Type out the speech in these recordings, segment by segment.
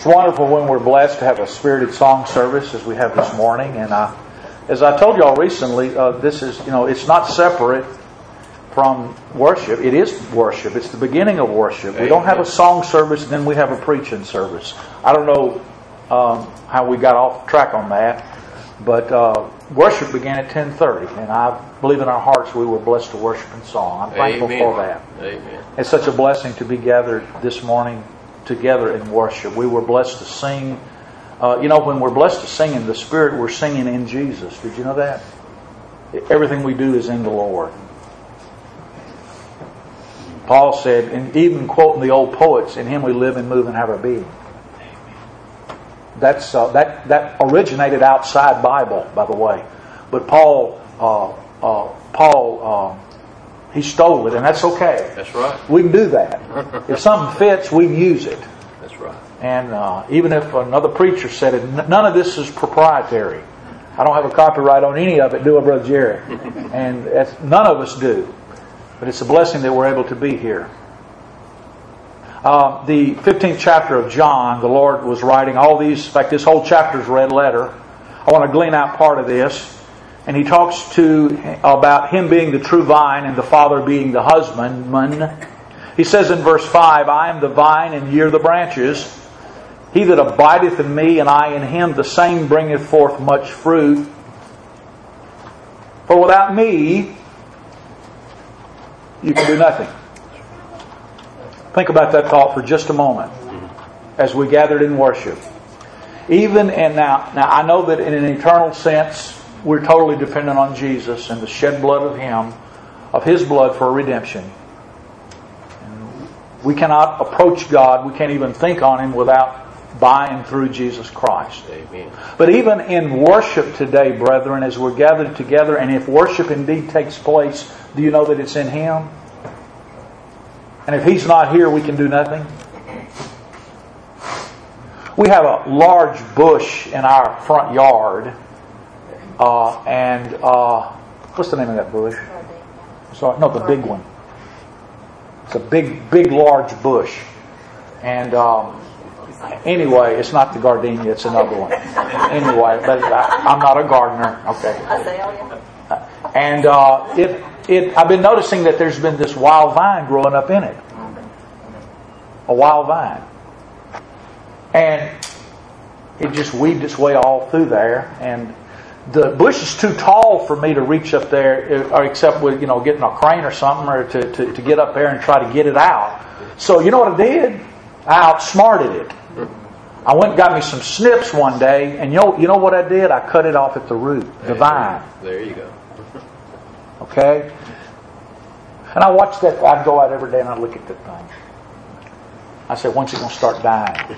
It's wonderful when we're blessed to have a spirited song service as we have this morning. And as I told you all recently, this is, it's not separate from worship. It is worship. It's the beginning of worship. We don't have a song service, then we have a preaching service. I don't know how we got off track on that, but worship began at 10:30, and I believe in our hearts we were blessed to worship in song. I'm thankful for that. Amen. It's such a blessing to be gathered this morning together in worship. We were blessed to sing. When we're blessed to sing in the Spirit, we're singing in Jesus. Did you know that? Everything we do is in the Lord. Paul said, and even quoting the old poets, in Him we live and move and have our being. That originated outside Bible, by the way. But Paul he stole it, and that's okay. That's right. We can do that. If something fits, we can use it. That's right. And even if another preacher said it, none of this is proprietary. I don't have a copyright on any of it, do I, Brother Jerry? And none of us do. But it's a blessing that we're able to be here. The 15th chapter of John, the Lord was writing all these. In fact, this whole chapter is a red letter. I want to glean out part of this. And He talks about Him being the true vine and the Father being the husbandman. He says in verse 5, I am the vine and ye are the branches. He that abideth in me and I in him, the same bringeth forth much fruit. For without me, you can do nothing. Think about that thought for just a moment as we gathered in worship. Now I know that in an eternal sense, we're totally dependent on Jesus and the shed blood of Him, of His blood for redemption. And we cannot approach God, we can't even think on Him without buying through Jesus Christ. Amen. But even in worship today, brethren, as we're gathered together, and if worship indeed takes place, do you know that it's in Him? And if He's not here, we can do nothing. We have a large bush in our front yard. What's the name of that bush? Sorry, no, the big one. It's a big, large bush. And anyway, it's not the gardenia, it's another one. Anyway, but I'm not a gardener. Okay. And I've been noticing that there's been this wild vine growing up in it. A wild vine. And it just weaved its way all through there. And the bush is too tall for me to reach up there, or except with getting a crane or something, or to get up there and try to get it out. So you know what I did? I outsmarted it. I went and got me some snips one day, and you know what I did? I cut it off at the root, the vine. There you go. Okay? And I watched that. I'd go out every day and I'd look at that thing. I said, when's it going to start dying?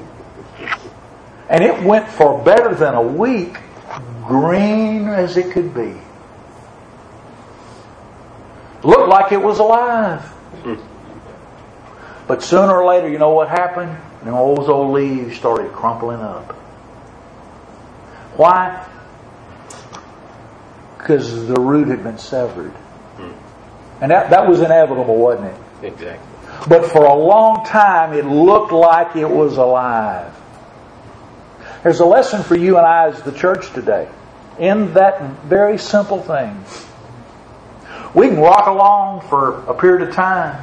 And it went for better than a week, green as it could be. Looked like it was alive. But sooner or later, you know what happened? And all those old leaves started crumpling up. Why? Because the root had been severed. And that was inevitable, wasn't it? Exactly. But for a long time, it looked like it was alive. There's a lesson for you and I as the church today. In that very simple thing. We can rock along for a period of time.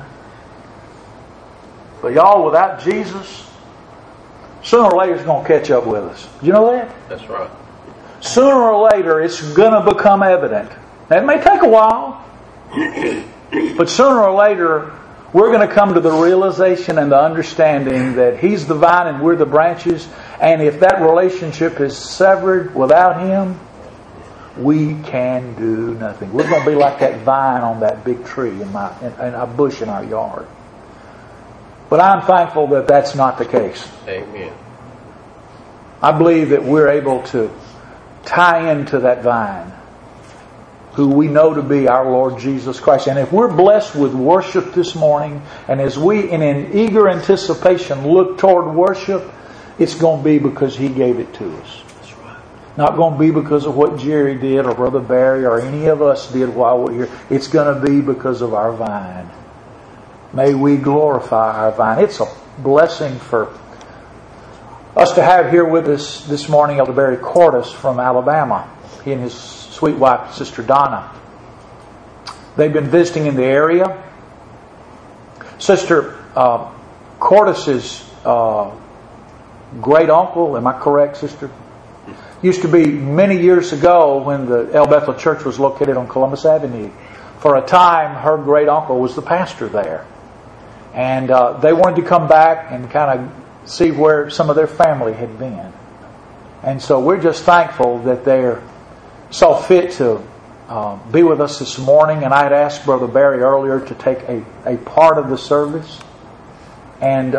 But y'all, without Jesus, sooner or later it's going to catch up with us. Do you know that? That's right. Sooner or later it's going to become evident. Now, it may take a while. But sooner or later we're going to come to the realization and the understanding that He's the vine and we're the branches. And if that relationship is severed without Him, we can do nothing. We're going to be like that vine on that big tree in a bush in our yard. But I'm thankful that that's not the case. Amen. I believe that we're able to tie into that vine, who we know to be our Lord Jesus Christ. And if we're blessed with worship this morning, and as we in an eager anticipation look toward worship, it's going to be because He gave it to us. That's right. Not going to be because of what Jerry did or Brother Barry or any of us did while we're here. It's going to be because of our vine. May we glorify our vine. It's a blessing for us to have here with us this morning Elder Barry Cordes from Alabama. He and his sweet wife, Sister Donna. They've been visiting in the area. Sister Cordes' great uncle, am I correct, Sister? Used to be many years ago when the El Bethel Church was located on Columbus Avenue. For a time, her great uncle was the pastor there. And they wanted to come back and kind of see where some of their family had been. And so we're just thankful that they saw fit to be with us this morning. And I had asked Brother Barry earlier to take a part of the service. And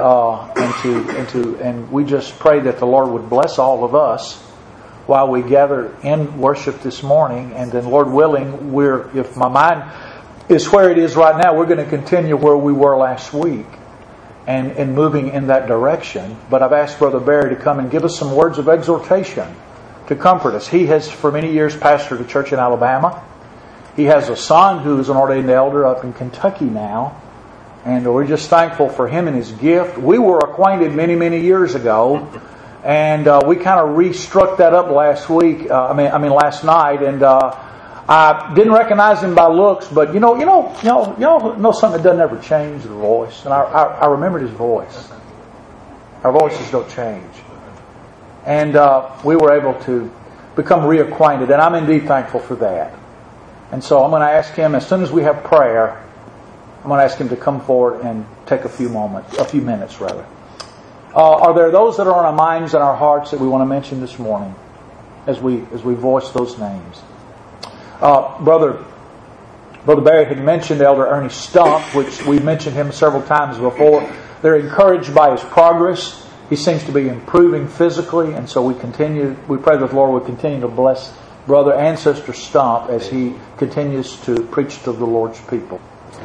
we just pray that the Lord would bless all of us while we gather in worship this morning. And then, Lord willing, if my mind is where it is right now, we're going to continue where we were last week and moving in that direction. But I've asked Brother Barry to come and give us some words of exhortation to comfort us. He has for many years pastored a church in Alabama. He has a son who is an ordained elder up in Kentucky now. And we're just thankful for him and his gift. We were acquainted many, many years ago. And we kind of restruck that up last week. Last night. And I didn't recognize him by looks, but you know something that doesn't ever change, the voice. And I remembered his voice. Our voices don't change. And we were able to become reacquainted, and I'm indeed thankful for that. And so I'm going to ask him, as soon as we have prayer, I'm going to ask him to come forward and take a few minutes. Are there those that are on our minds and our hearts that we want to mention this morning as we voice those names? Brother Barry had mentioned Elder Ernie Stump, which we've mentioned him several times before. They're encouraged by his progress. He seems to be improving physically, and so we pray that the Lord would continue to bless Brother and Sister Stump as he continues to preach to the Lord's people.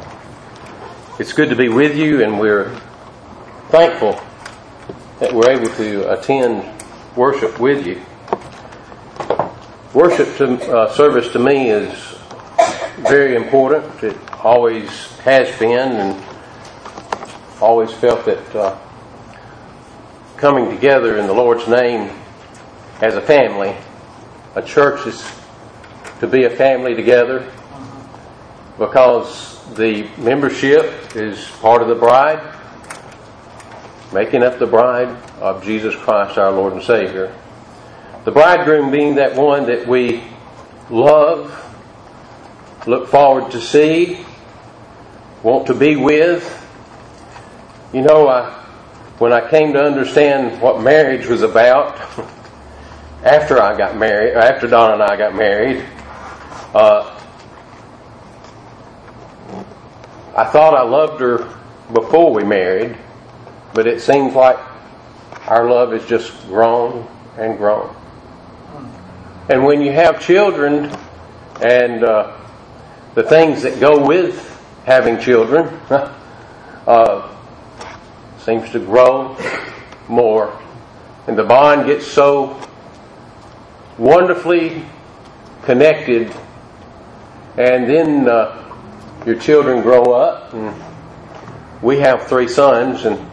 It's good to be with you, and we're thankful that we're able to attend worship with you. Worship service to me is very important. It always has been, and always felt that coming together in the Lord's name as a family, a church is to be a family together, because the membership is part of the bride, making up the bride of Jesus Christ, our Lord and Savior. The bridegroom being that one that we love, look forward to see, want to be with. You know, when I came to understand what marriage was about, after Donna and I got married, I thought I loved her before we married, but it seems like our love has just grown and grown. And when you have children and the things that go with having children, seems to grow more. And the bond gets so wonderfully connected. And then your children grow up. And we have 3 sons, and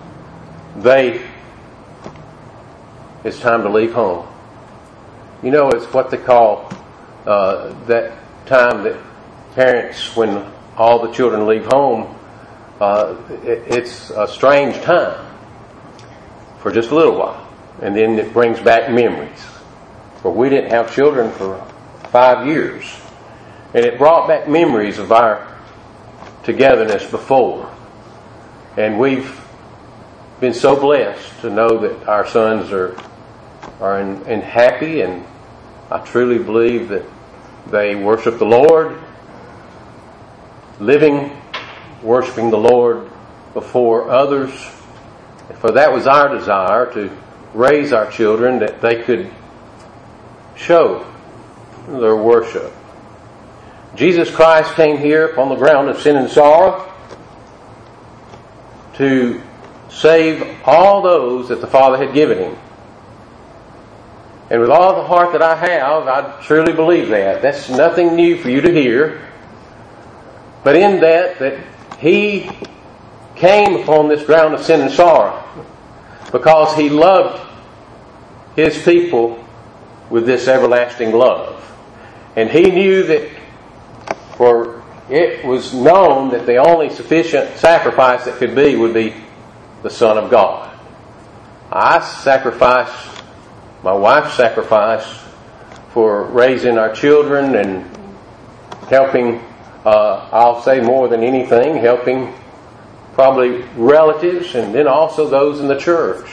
it's time to leave home. You know, it's what they call that time that parents, when all the children leave home, it's a strange time for just a little while. And then it brings back memories. For we didn't have children for 5 years. And it brought back memories of our togetherness before. And we've been so blessed to know that our sons are in happy, and I truly believe that they worship the Lord, worshiping the Lord before others. For that was our desire, to raise our children that they could show their worship. Jesus Christ came here upon the ground of sin and sorrow to save all those that the Father had given him. And with all the heart that I have, I truly believe that. That's nothing new for you to hear. But in that he came upon this ground of sin and sorrow because he loved His people with this everlasting love. And He knew that, for it was known that the only sufficient sacrifice that could be would be the Son of God. I sacrificed, my wife sacrificed for raising our children and helping, I'll say more than anything, helping probably relatives and then also those in the church.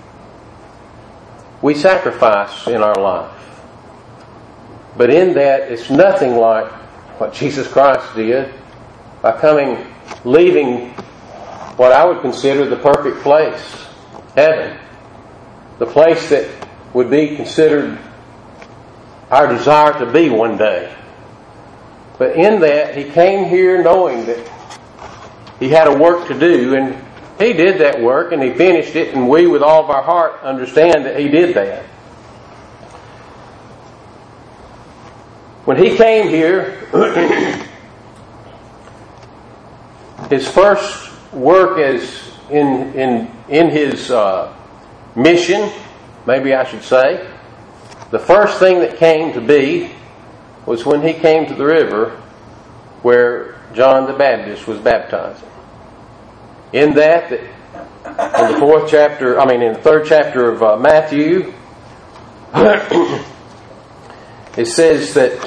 We sacrifice in our life. But in that, it's nothing like what Jesus Christ did by coming, leaving what I would consider the perfect place, heaven. The place that would be considered our desire to be one day. But in that, He came here knowing that He had a work to do, and He did that work, and He finished it, and we with all of our heart understand that He did that. When He came here, His first work as in His mission, maybe I should say, the first thing that came to be was when He came to the river where John the Baptist was baptizing. In that, in the third chapter of Matthew, it says that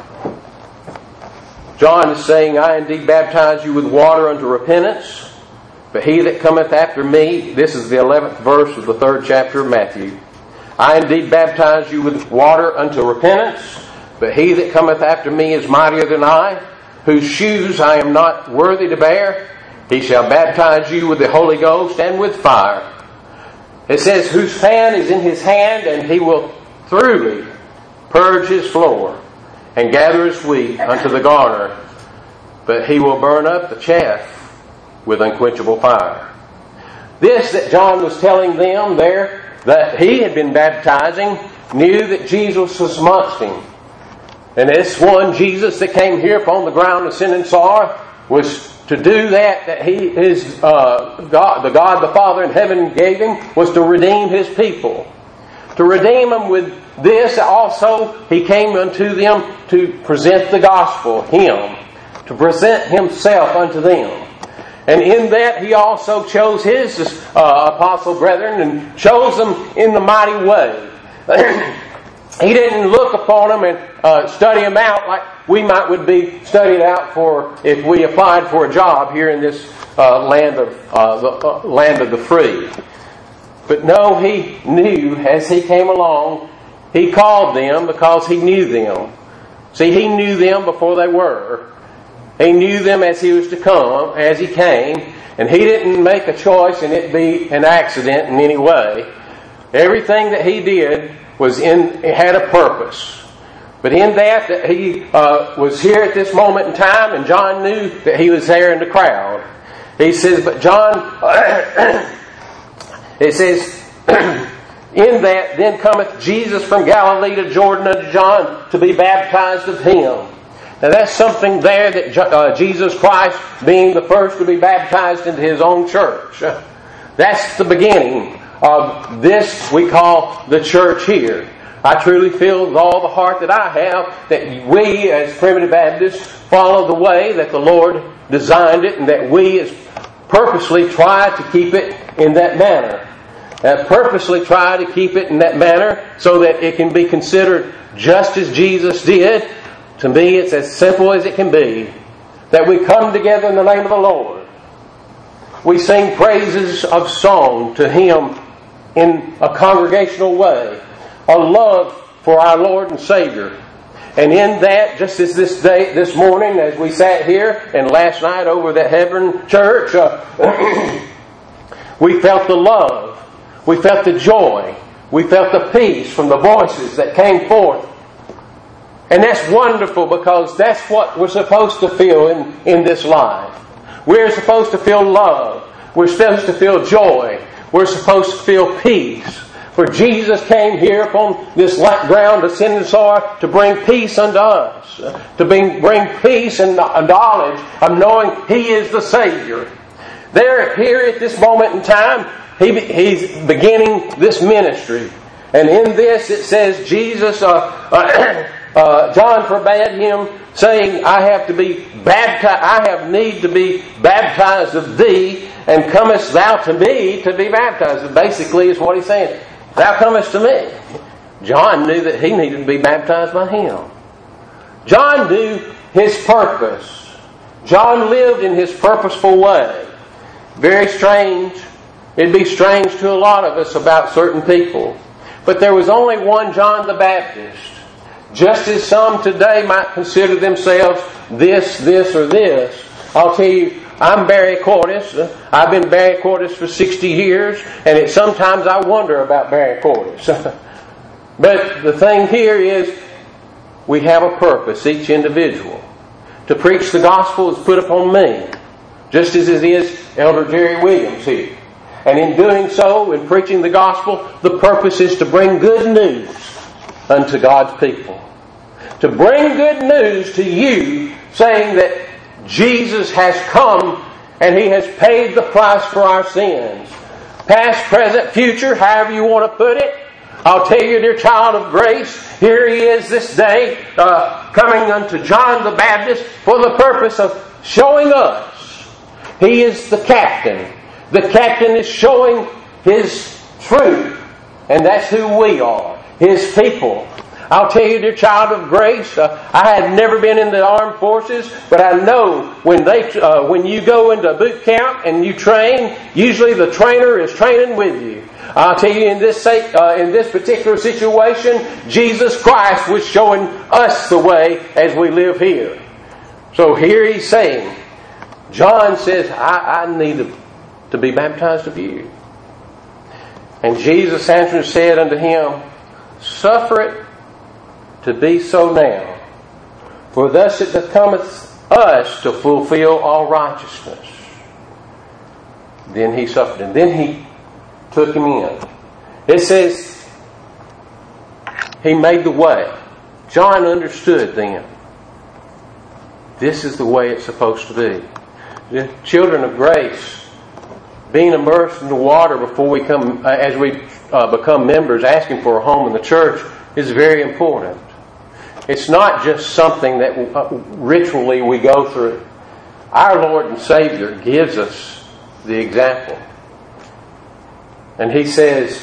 John is saying, I indeed baptize you with water unto repentance, but he that cometh after me, this is the 11th verse of the third chapter of Matthew, I indeed baptize you with water unto repentance, but he that cometh after me is mightier than I, whose shoes I am not worthy to bear. He shall baptize you with the Holy Ghost and with fire. It says, whose fan is in his hand, and he will thoroughly purge his floor, and gather his wheat unto the garner, but he will burn up the chaff with unquenchable fire. This that John was telling them there, that he had been baptizing, knew that Jesus was amongst him. And this one Jesus that came here upon the ground of sin and sorrow was to do that God, the God the Father in heaven gave him, was to redeem His people. To redeem them with this also, He came unto them to present the gospel, Him, to present Himself unto them. And in that He also chose His apostle brethren and chose them in the mighty way. He didn't look upon them and study them out like we would be studied out for if we applied for a job here in this land of the free. But no, He knew as He came along, He called them because He knew them. See, He knew them before they were. He knew them as He was to come, as He came, and He didn't make a choice and it be an accident in any way. Everything that He did had a purpose. But in that He was here at this moment in time, and John knew that He was there in the crowd. He says, but John, it says, in that then cometh Jesus from Galilee to Jordan unto John to be baptized of Him. Now that's something there that Jesus Christ being the first to be baptized into His own church. That's the beginning of this we call the church here. I truly feel with all the heart that I have that we as Primitive Baptists follow the way that the Lord designed it, and that we as purposely try to keep it in that manner. Purposely try to keep it in that manner so that it can be considered just as Jesus did. To me, it's as simple as it can be. That we come together in the name of the Lord. We sing praises of song to Him in a congregational way. A love for our Lord and Savior. And in that, just as this morning, as we sat here, and last night over at Hebron Church, we felt the love. We felt the joy. We felt the peace from the voices that came forth. And that's wonderful, because that's what we're supposed to feel in this life. We're supposed to feel love. We're supposed to feel joy. We're supposed to feel peace. For Jesus came here upon this ground of sin and sorrow to bring peace unto us. To bring peace and knowledge of knowing He is the Savior. Here at this moment in time, He's beginning this ministry. And in this it says Jesus, John forbade him, saying, I have need to be baptized of thee, and comest thou to me to be baptized. And basically is what he's saying. Thou comest to me. John knew that he needed to be baptized by him. John knew his purpose. John lived in his purposeful way. Very strange. It'd be strange to a lot of us about certain people. But there was only one John the Baptist. Just as some today might consider themselves this, or this. I'll tell you, I'm Barry Cordis. I've been Barry Cordis for 60 years, and sometimes I wonder about Barry Cordis. But the thing here is, we have a purpose, each individual. To preach the gospel is put upon me, just as it is Elder Jerry Williams here. And in doing so, in preaching the gospel, the purpose is to bring good news unto God's people. To bring good news to you, saying that Jesus has come and He has paid the price for our sins. Past, present, future, however you want to put it. I'll tell you, dear child of grace, here he is this day, coming unto John the Baptist for the purpose of showing us. He is the captain. The captain is showing his truth. And that's who we are, his people. I'll tell you, dear child of grace, I had never been in the armed forces, but I know when you go into boot camp and you train, usually the trainer is training with you. I'll tell you, in this particular situation, Jesus Christ was showing us the way as we live here. So here he's saying, John says, I need to be baptized of you. And Jesus answered and said unto him, Suffer it to be so now, for thus it becometh us to fulfill all righteousness. Then he suffered, and then he took him in. It says, he made the way. John understood then. This is the way it's supposed to be. The children of grace, being immersed in the water before we come, as we become members, asking for a home in the church, is very important. It's not just something that ritually we go through. Our Lord and Savior gives us the example. And He says,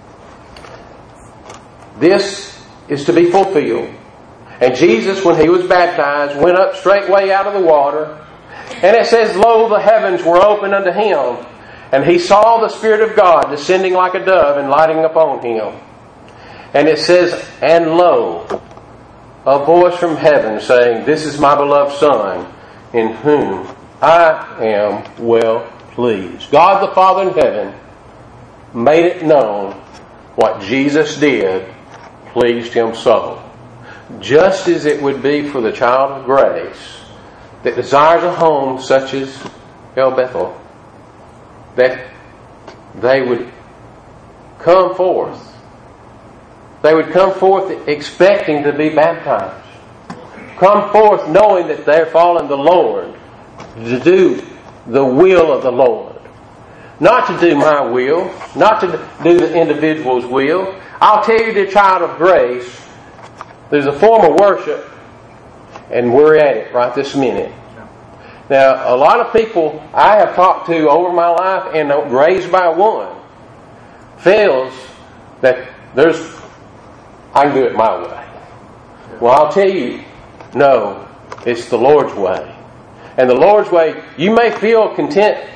this is to be fulfilled. And Jesus, when He was baptized, went up straightway out of the water. And it says, Lo, the heavens were opened unto Him. And He saw the Spirit of God descending like a dove and lighting upon Him. And it says, And lo, a voice from heaven saying, This is my beloved Son, in whom I am well pleased. God the Father in heaven made it known what Jesus did pleased Him so. Just as it would be for the child of grace that desires a home such as El Bethel, that they would come forth. They would come forth expecting to be baptized. Come forth knowing that they're following the Lord, to do the will of the Lord. Not to do my will, not to do the individual's will. I'll tell you, dear child of grace, there's a form of worship, and we're at it right this minute. Now, a lot of people I have talked to over my life and raised by one feels that I can do it my way. Well, I'll tell you, no, it's the Lord's way. And the Lord's way, you may feel content.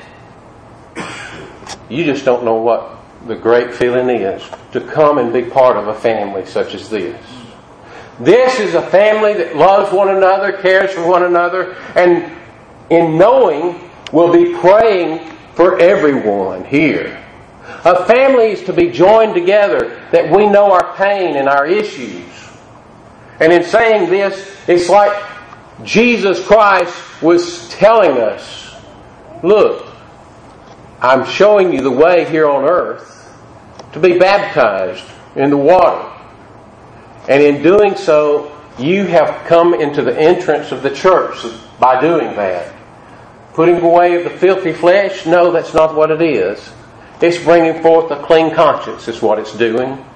You just don't know what the great feeling is to come and be part of a family such as this. This is a family that loves one another, cares for one another, and in knowing will be praying for everyone here. A family is to be joined together that we know our pain and our issues. And in saying this, it's like Jesus Christ was telling us, look, I'm showing you the way here on earth to be baptized in the water. And in doing so, you have come into the entrance of the church by doing that. Putting away of the filthy flesh? No, that's not what it is. It's bringing forth a clean conscience is what it's doing.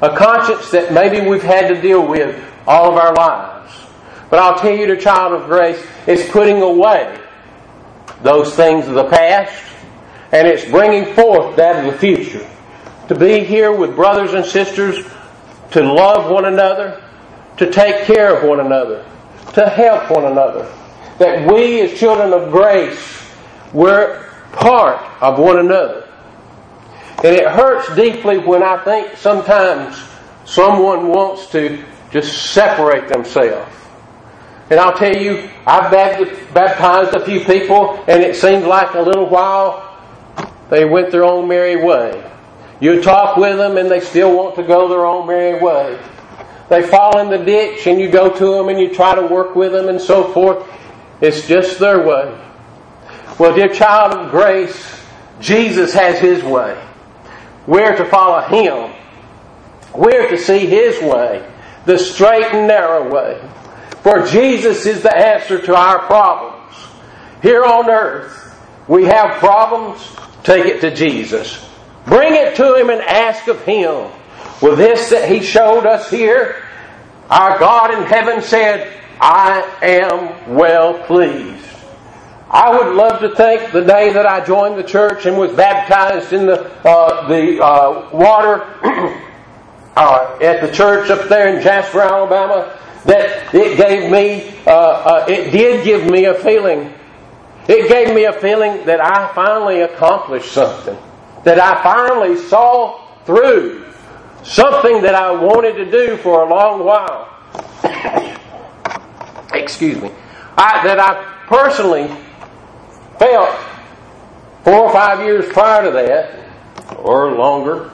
A conscience that maybe we've had to deal with all of our lives. But I'll tell you, the child of grace is putting away those things of the past, and it's bringing forth that of the future. To be here with brothers and sisters, to love one another, to take care of one another, to help one another. That we as children of grace, we're part of one another. And it hurts deeply when I think sometimes someone wants to just separate themselves. And I'll tell you, I've baptized a few people, and it seemed like a little while they went their own merry way. You talk with them and they still want to go their own merry way. They fall in the ditch and you go to them and you try to work with them and so forth. It's just their way. Well, dear child of grace, Jesus has His way. We're to follow Him. We're to see His way, the straight and narrow way. For Jesus is the answer to our problems. Here on earth, we have problems, take it to Jesus. Bring it to Him and ask of Him. Well, this that He showed us here, our God in heaven said, I am well pleased. I would love to think the day that I joined the church and was baptized in the water at the church up there in Jasper, Alabama, that it did give me a feeling. It gave me a feeling that I finally accomplished something. That I finally saw through something that I wanted to do for a long while. Excuse me. That I personally felt 4 or 5 years prior to that, or longer,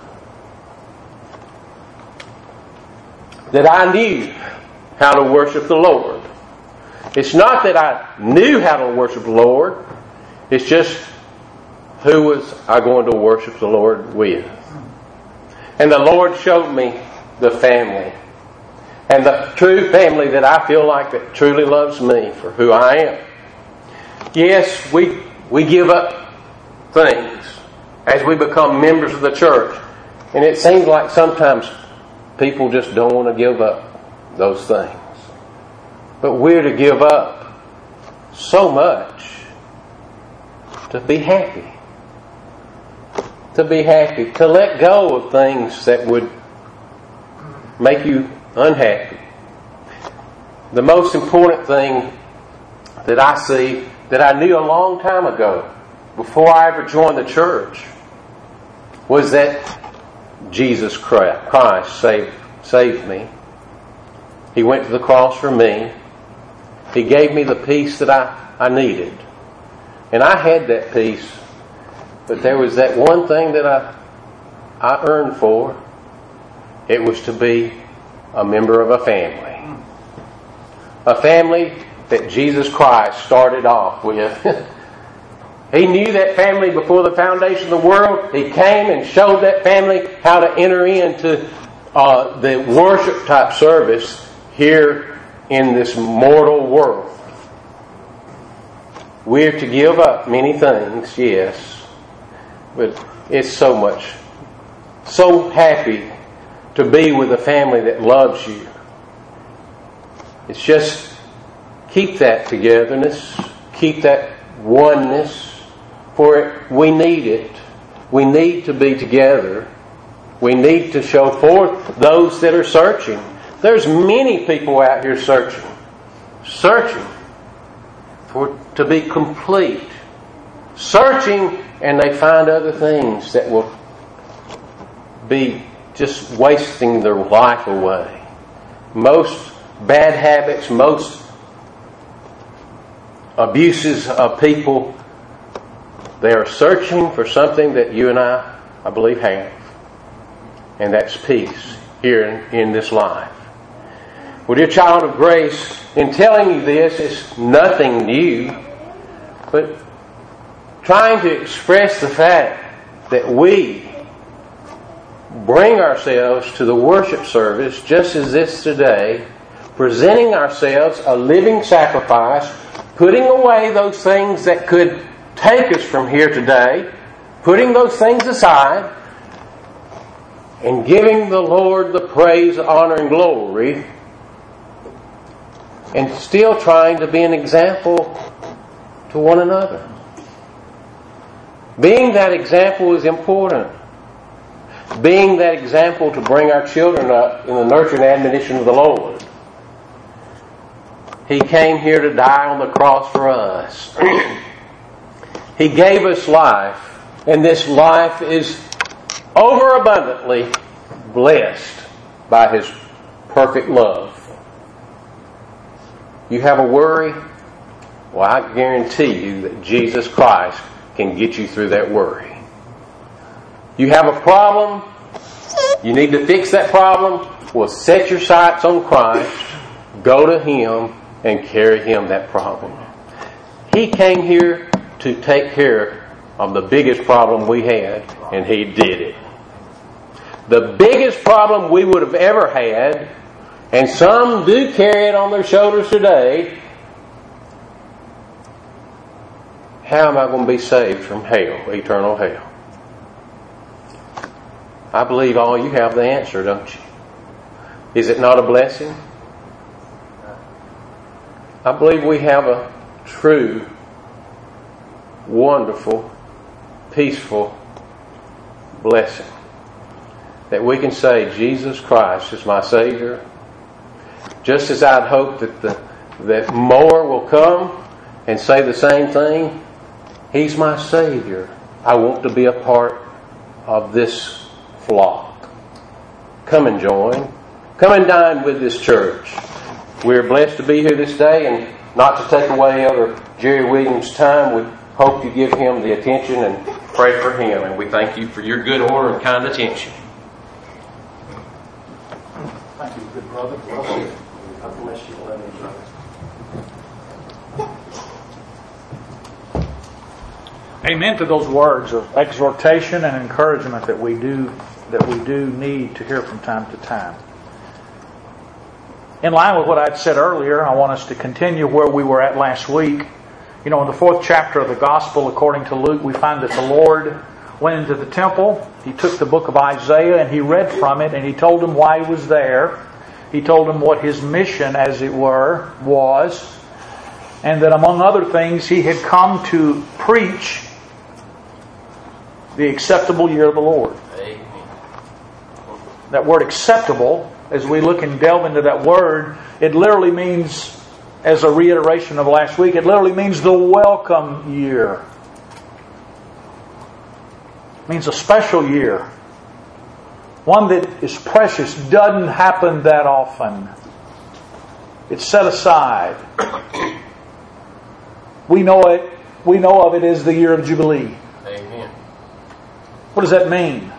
that I knew how to worship the Lord. It's not that I knew how to worship the Lord. It's just, who was I going to worship the Lord with? And the Lord showed me the family. And the true family that I feel like that truly loves me for who I am. Yes, we give up things as we become members of the church. And it seems like sometimes people just don't want to give up those things. But we're to give up so much to be happy. To be happy. To let go of things that would make you unhappy. The most important thing that I see, that I knew a long time ago, before I ever joined the church, was that Jesus Christ saved me. He went to the cross for me. He gave me the peace that I needed. And I had that peace. But there was that one thing that I earned for. It was to be a member of a family. A family that Jesus Christ started off with. He knew that family before the foundation of the world. He came and showed that family how to enter into the worship type service here in this mortal world. We're to give up many things, yes. But it's so happy to be with a family that loves you. It's just keep that togetherness, keep that oneness, for we need it. We need to be together. We need to show forth those that are searching. There's many people out here searching to be complete. Searching, and they find other things that will be just wasting their life away. Most bad habits, most abuses of people, they are searching for something that you and I believe, have. And that's peace here in this life. Well, dear child of grace, in telling you this, it's nothing new, but trying to express the fact that we bring ourselves to the worship service just as this today, presenting ourselves a living sacrifice, putting away those things that could take us from here today, putting those things aside, and giving the Lord the praise, honor, and glory, and still trying to be an example to one another. Being that example is important. Being that example to bring our children up in the nurture and admonition of the Lord. He came here to die on the cross for us. He gave us life, and this life is overabundantly blessed by His perfect love. You have a worry? Well, I guarantee you that Jesus Christ can get you through that worry. You have a problem? You need to fix that problem? Well, set your sights on Christ, go to Him, and carry Him that problem. He came here to take care of the biggest problem we had, and He did it. The biggest problem we would have ever had, and some do carry it on their shoulders today: how am I going to be saved from hell, eternal hell? I believe all you have the answer, don't you? Is it not a blessing? I believe we have a true, wonderful, peaceful blessing. That we can say, Jesus Christ is my Savior. Just as I'd hope that more will come and say the same thing, He's my Savior. I want to be a part of this flock. Come and join. Come and dine with this church. We're blessed to be here this day, and not to take away Elder Jerry Williams' time, we hope you give him the attention and pray for him. And we thank you for your good order and kind attention. Thank you, good brother. Bless you. God bless you. Amen to those words of exhortation and encouragement that we do need to hear from time to time. In line with what I'd said earlier, I want us to continue where we were at last week. You know, in the 4th chapter of the Gospel according to Luke, we find that the Lord went into the temple. He took the book of Isaiah and He read from it, and He told them why He was there. He told them what His mission, as it were, was. And that among other things, He had come to preach the acceptable year of the Lord. Amen. That word acceptable, as we look and delve into that word, it literally means, as a reiteration of last week, it literally means the welcome year. It means a special year. One that is precious, doesn't happen that often. It's set aside. We know of it as the year of Jubilee. Amen. What does that mean?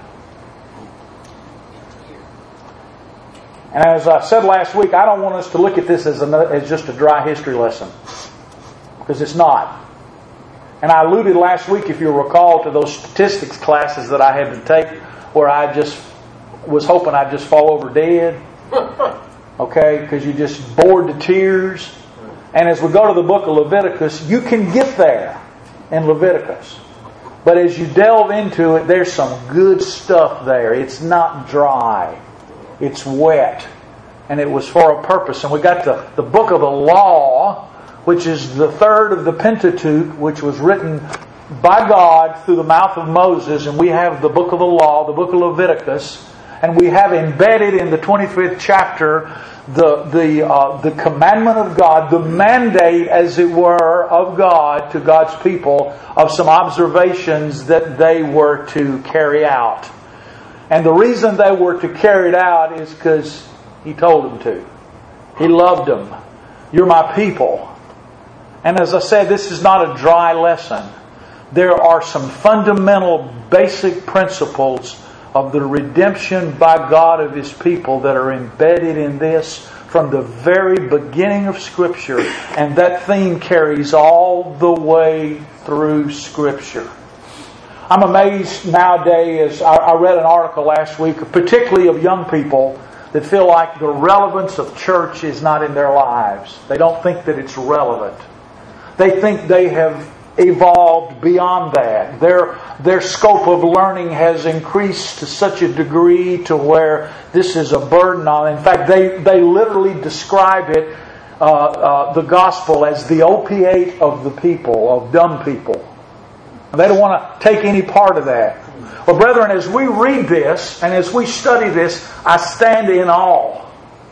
And as I said last week, I don't want us to look at this as just a dry history lesson. Because it's not. And I alluded last week, if you'll recall, to those statistics classes that I had to take where I just was hoping I'd just fall over dead. Okay? Because you just bored to tears. And as we go to the book of Leviticus, you can get there in Leviticus. But as you delve into it, there's some good stuff there. It's not dry. It's wet. And it was for a purpose. And we got the book of the law, which is the third of the Pentateuch, which was written by God through the mouth of Moses. And we have the book of the law, the book of Leviticus. And we have embedded in the 25th chapter the commandment of God, the mandate, as it were, of God to God's people of some observations that they were to carry out. And the reason they were to carry it out is because He told them to. He loved them. You're my people. And as I said, this is not a dry lesson. There are some fundamental, basic principles of the redemption by God of His people that are embedded in this from the very beginning of Scripture. And that theme carries all the way through Scripture. I'm amazed nowadays, I read an article last week, particularly of young people that feel like the relevance of church is not in their lives. They don't think that it's relevant. They think they have evolved beyond that. Their scope of learning has increased to such a degree to where this is a burden on. In fact, they literally describe it, the gospel, as the opiate of the people, of dumb people. They don't want to take any part of that. Well, brethren, as we read this and as we study this, I stand in awe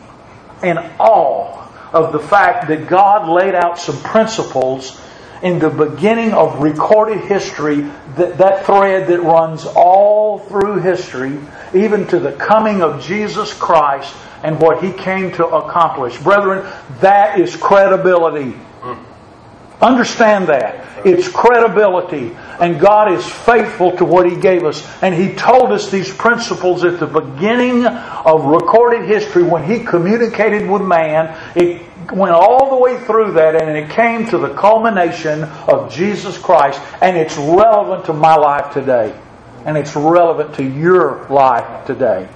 of the fact that God laid out some principles in the beginning of recorded history, that thread that runs all through history, even to the coming of Jesus Christ and what He came to accomplish. Brethren, that is credibility. Understand that. It's credibility. And God is faithful to what He gave us. And He told us these principles at the beginning of recorded history when He communicated with man. It went all the way through that and it came to the culmination of Jesus Christ. And it's relevant to my life today. And it's relevant to your life today.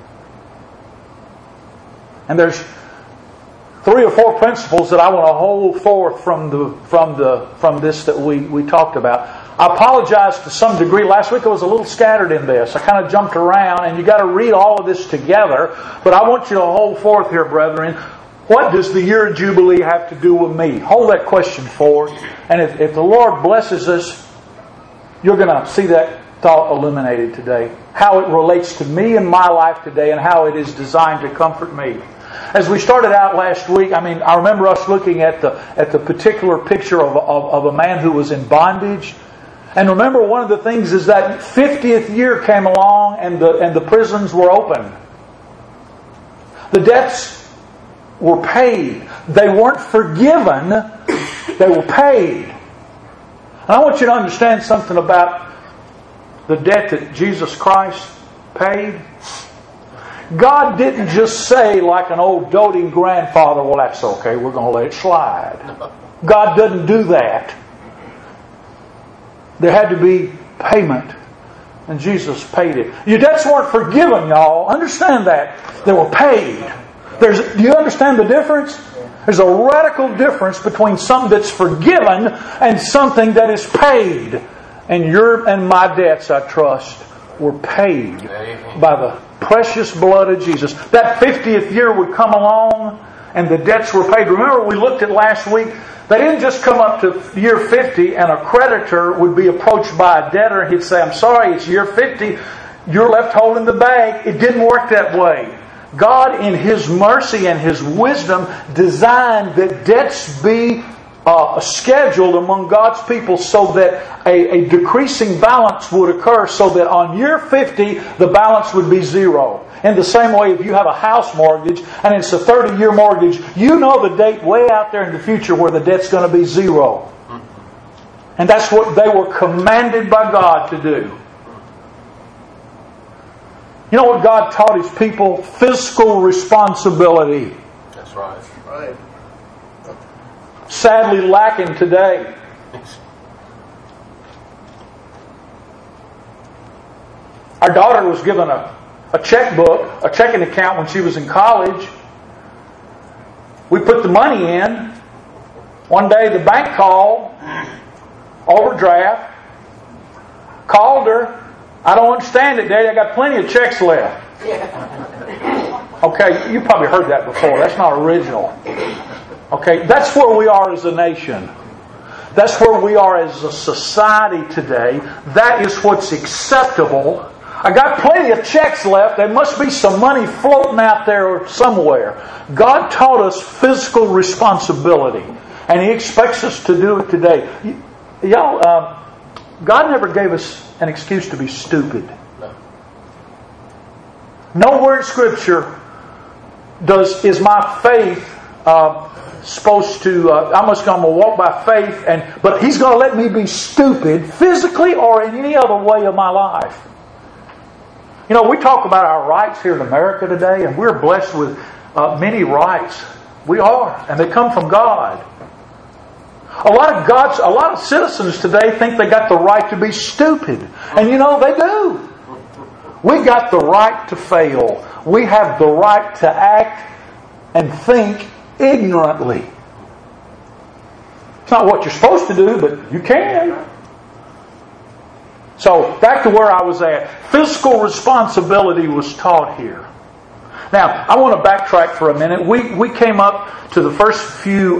And there's 3 or 4 principles that I want to hold forth from this that we talked about. I apologize to some degree. Last week I was a little scattered in this. I kind of jumped around, and you got to read all of this together. But I want you to hold forth here, brethren. What does the year of Jubilee have to do with me? Hold that question forward. And if the Lord blesses us, you're going to see that thought illuminated today. How it relates to me and my life today, and how it is designed to comfort me. As we started out last week, I remember us looking at the particular picture of a man who was in bondage. And remember, one of the things is that 50th year came along and the prisons were open. The debts were paid. They weren't forgiven. They were paid. And I want you to understand something about the debt that Jesus Christ paid. God didn't just say like an old doting grandfather, well, that's okay, we're going to let it slide. God doesn't do that. There had to be payment. And Jesus paid it. Your debts weren't forgiven, y'all. Understand that. They were paid. Do you understand the difference? There's a radical difference between something that's forgiven and something that is paid. And your and my debts, I trust, were paid by the precious blood of Jesus. That 50th year would come along and the debts were paid. Remember, we looked at last week, they didn't just come up to year 50 and a creditor would be approached by a debtor and he'd say, I'm sorry, it's year 50, you're left holding the bag. It didn't work that way. God, in His mercy and His wisdom, designed that debts be scheduled among God's people so that a decreasing balance would occur, so that on year 50 the balance would be zero. In the same way, if you have a house mortgage and it's a 30-year mortgage, you know the date way out there in the future where the debt's going to be zero. And that's what they were commanded by God to do. You know what God taught His people? Fiscal responsibility. That's right. Right. Sadly lacking today. Our daughter was given a checkbook, a checking account when she was in college. We put the money in. One day the bank called, overdraft, called her. I don't understand it, Daddy. I got plenty of checks left. Okay, you probably heard that before. That's not original. Okay, that's where we are as a nation. That's where we are as a society today. That is what's acceptable. I got plenty of checks left. There must be some money floating out there somewhere. God taught us fiscal responsibility. And He expects us to do it today. Y'all, God never gave us an excuse to be stupid. Nowhere in Scripture is my faith supposed to, I'm going to walk by faith, but He's going to let me be stupid physically or in any other way of my life. You know, we talk about our rights here in America today, and we're blessed with many rights. We are, and they come from God. A lot of citizens today think they got the right to be stupid. And you know, they do. We got the right to fail. We have the right to act and think ignorantly. It's not what you're supposed to do, but you can. So, back to where I was at. Fiscal responsibility was taught here. Now, I want to backtrack for a minute. We came up to the first few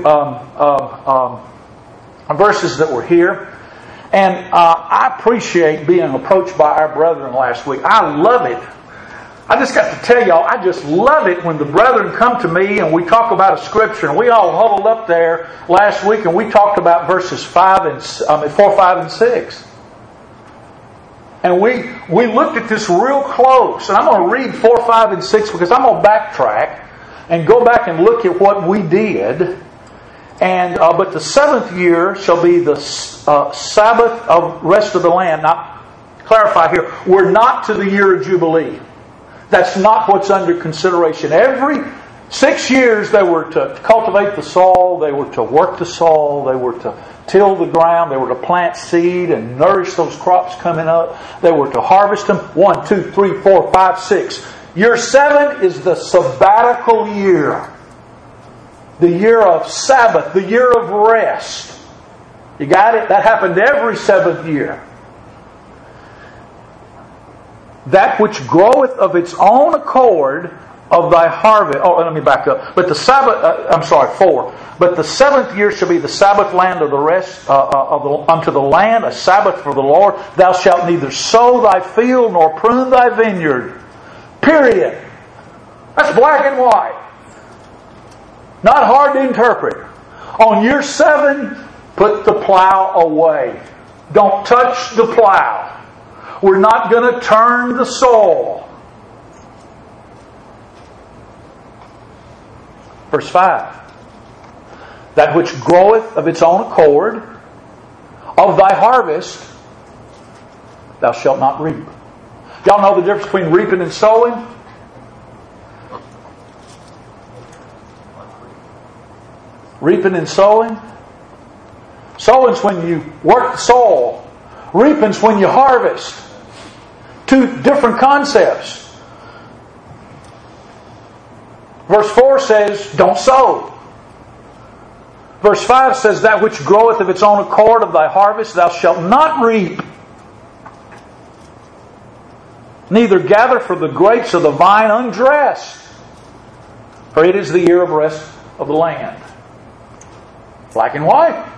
verses that were here. And I appreciate being approached by our brethren last week. I love it. I just got to tell y'all, I just love it when the brethren come to me and we talk about a scripture. And we all huddled up there last week and we talked about verses 4, 5, and 6. And we looked at this real close. And I'm going to read 4, 5, and 6 because I'm going to backtrack and go back and look at what we did. And but the 7th year shall be the Sabbath of rest of the land. Now, clarify here, we're not to the year of Jubilee. That's not what's under consideration. Every 6 years they were to cultivate the soil, they were to work the soil, they were to till the ground, they were to plant seed and nourish those crops coming up. They were to harvest them. 1, 2, 3, 4, 5, 6. Year 7 is the sabbatical year. The year of Sabbath, the year of rest. You got it? That happened every 7th year. That which groweth of its own accord of thy harvest. Oh, let me back up. But the Sabbath, 4. But the 7th year shall be the Sabbath land of the rest unto the land, a Sabbath for the Lord. Thou shalt neither sow thy field nor prune thy vineyard. Period. That's black and white. Not hard to interpret. On year 7, put the plow away. Don't touch the plow. We're not going to turn the soil. Verse 5. That which groweth of its own accord, of thy harvest, thou shalt not reap. Y'all know the difference between reaping and sowing? Reaping and sowing. Sowing's when you work the soil. Reaping's when you harvest. Two different concepts. Verse 4 says, don't sow. Verse 5 says, that which groweth of its own accord of thy harvest, thou shalt not reap. Neither gather for the grapes of the vine undressed. For it is the year of rest of the land. Black and white.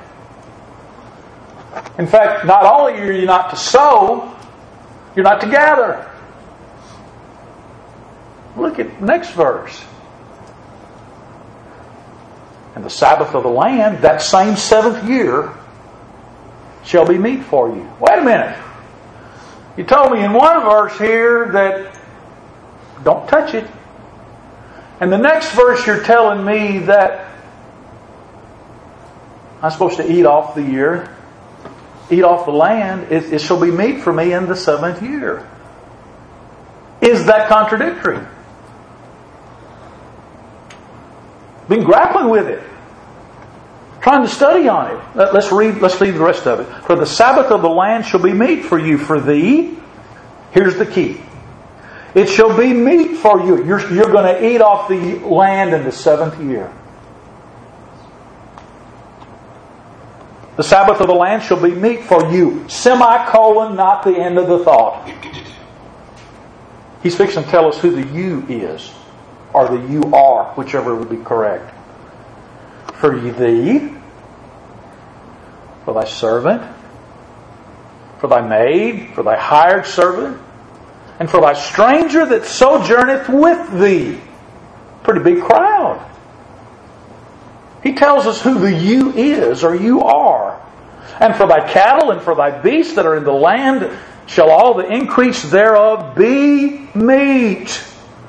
In fact, not only are you not to sow, you're not to gather. Look at the next verse. And the Sabbath of the land, that same 7th year, shall be meat for you. Wait a minute. You told me in one verse here that don't touch it. And the next verse you're telling me that I'm supposed to eat off the year, eat off the land. It shall be meat for me in the 7th year. Is that contradictory? Been grappling with it. Trying to study on it. Let's read the rest of it. For the Sabbath of the land shall be meat for you, for thee. Here's the key. It shall be meat for you. You're going to eat off the land in the 7th year. The Sabbath of the land shall be meat for you. Semicolon, not the end of the thought. He's fixing to tell us who the you is. Or the you are, whichever would be correct. For thee, for thy servant, for thy maid, for thy hired servant, and for thy stranger that sojourneth with thee. Pretty big crowd. He tells us who the you is, or you are. And for thy cattle and for thy beasts that are in the land shall all the increase thereof be meat.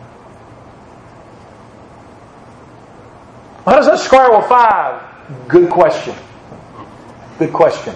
How does that square with 5? Good question. Good question.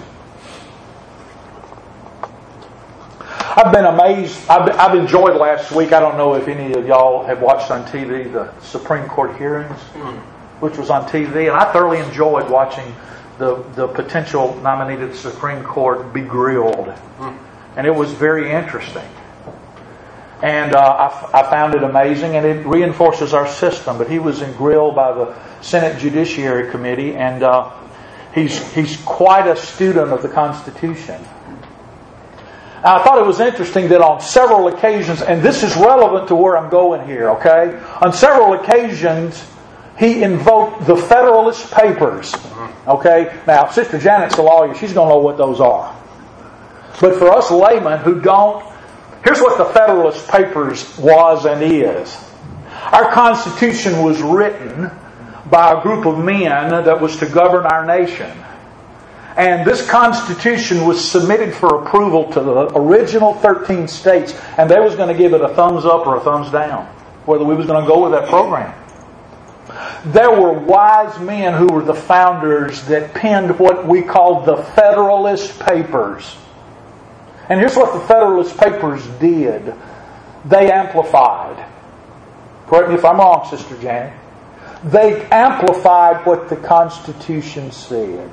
I've been amazed. I've enjoyed last week. I don't know if any of y'all have watched on TV the Supreme Court hearings, which was on TV, and I thoroughly enjoyed watching the potential nominee to the Supreme Court be grilled. And it was very interesting. And I found it amazing, and it reinforces our system. But he was grilled by the Senate Judiciary Committee, and He's quite a student of the Constitution. Now, I thought it was interesting that on several occasions, and this is relevant to where I'm going here, okay? On several occasions, he invoked the Federalist Papers. Okay? Now, Sister Janet's a lawyer. She's going to know what those are. But for us laymen who don't, here's what the Federalist Papers was and is. Our Constitution was written by a group of men that was to govern our nation. And this Constitution was submitted for approval to the original 13 states, and they was going to give it a thumbs up or a thumbs down, whether we was going to go with that program. There were wise men who were the founders that penned what we called the Federalist Papers. And here's what the Federalist Papers did. They amplified. Correct me if I'm wrong, Sister Janet. They amplified what the Constitution said.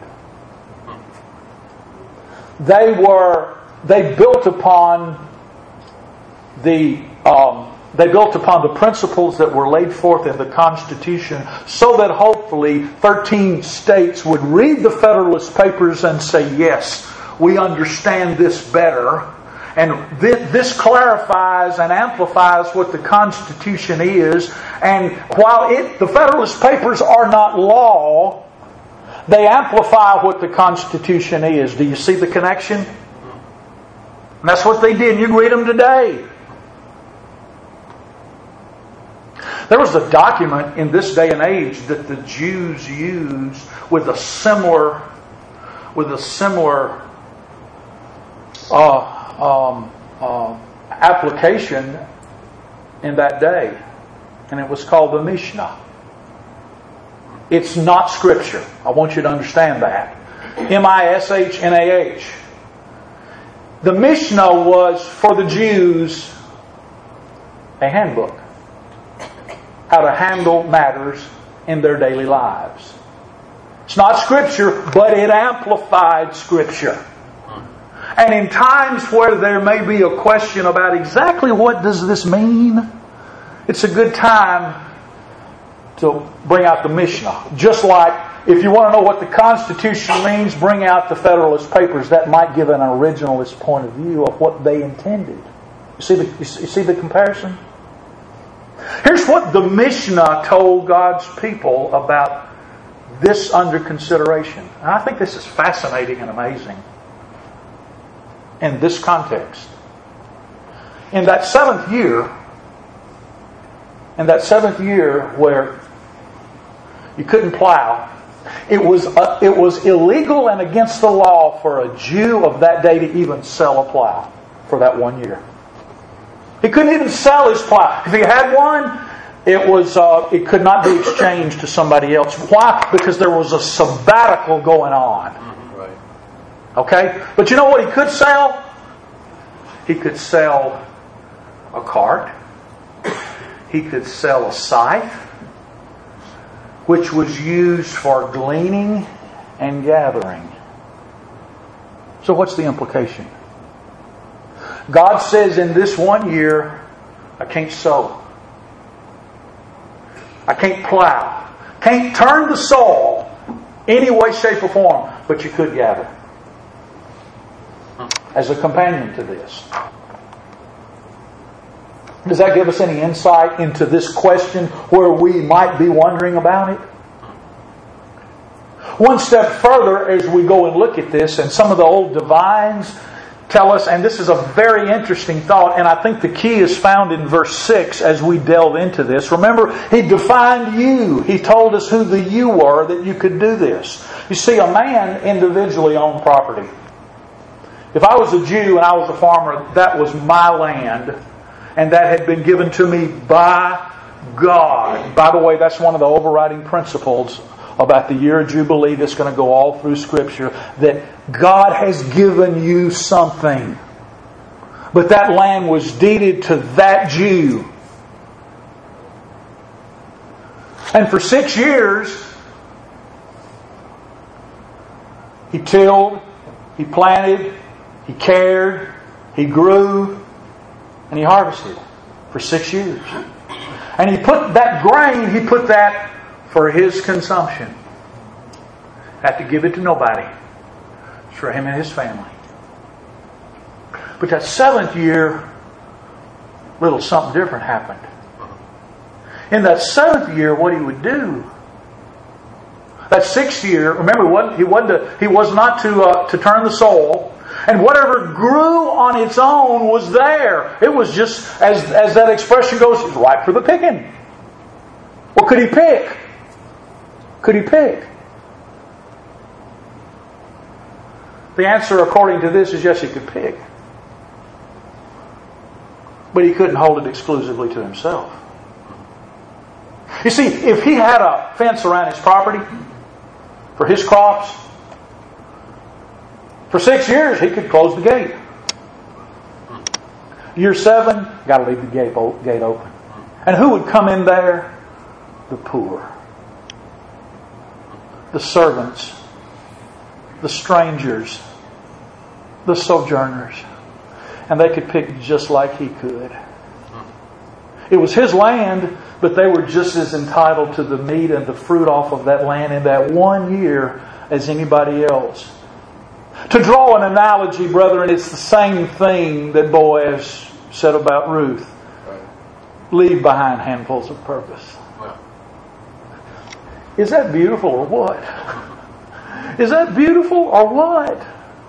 They built upon the principles that were laid forth in the Constitution, so that hopefully 13 states would read the Federalist Papers and say, yes, we understand this better. And this clarifies and amplifies what the Constitution is. And while the Federalist Papers are not law, they amplify what the Constitution is. Do you see the connection? And that's what they did. You can read them today. There was a document in this day and age that the Jews used with a similar application in that day, and it was called the Mishnah. It's not Scripture. I want you to understand that. Mishnah. The Mishnah was, for the Jews, a handbook. How to handle matters in their daily lives. It's not Scripture, but it amplified Scripture. And in times where there may be a question about exactly what does this mean, it's a good time to bring out the Mishnah. Just like if you want to know what the Constitution means, bring out the Federalist Papers. That might give an originalist point of view of what they intended. You see the comparison? Here's what the Mishnah told God's people about this under consideration. And I think this is fascinating and amazing in this context. In that seventh year where you couldn't plow, it was illegal and against the law for a Jew of that day to even sell a plow for that 1 year. He couldn't even sell his plow. If he had one, it could not be exchanged to somebody else. Why? Because there was a sabbatical going on. Right. Okay? But you know what he could sell? He could sell a cart. He could sell a scythe, which was used for gleaning and gathering. So what's the implication? God says in this 1 year, I can't sow. I can't plow. Can't turn the soil any way, shape, or form. But you could gather. As a companion to this. Does that give us any insight into this question where we might be wondering about it? One step further as we go and look at this, and some of the old divines tell us, and this is a very interesting thought, and I think the key is found in verse 6 as we delve into this. Remember, He defined you. He told us who the you were that you could do this. You see, a man individually owned property. If I was a Jew and I was a farmer, that was my land, and that had been given to me by God. By the way, that's one of the overriding principles about the year of Jubilee that's going to go all through Scripture, that God has given you something. But that land was deeded to that Jew. And for 6 years, he tilled, he planted, he cared, he grew, and he harvested for 6 years. And he put that grain, he put that for his consumption. Had to give it to nobody. It's for him and his family. But that 7th year, little something different happened. In that 7th year, what he would do, that 6th year, remember, he was not to turn the soil, and whatever grew on its own was there. It was just, as that expression goes, it's ripe for the picking. Well, could he pick? Could he pick? The answer, according to this, is yes, he could pick. But he couldn't hold it exclusively to himself. You see, if he had a fence around his property for his crops, for 6 years he could close the gate. Year 7, got to leave the gate open. And who would come in there? The poor, the servants, the strangers, the sojourners. And they could pick just like he could. It was his land, but they were just as entitled to the meat and the fruit off of that land in that 1 year as anybody else. To draw an analogy, brethren, it's the same thing that Boaz said about Ruth. Leave behind handfuls of purpose. Is that beautiful or what? Is that beautiful or what?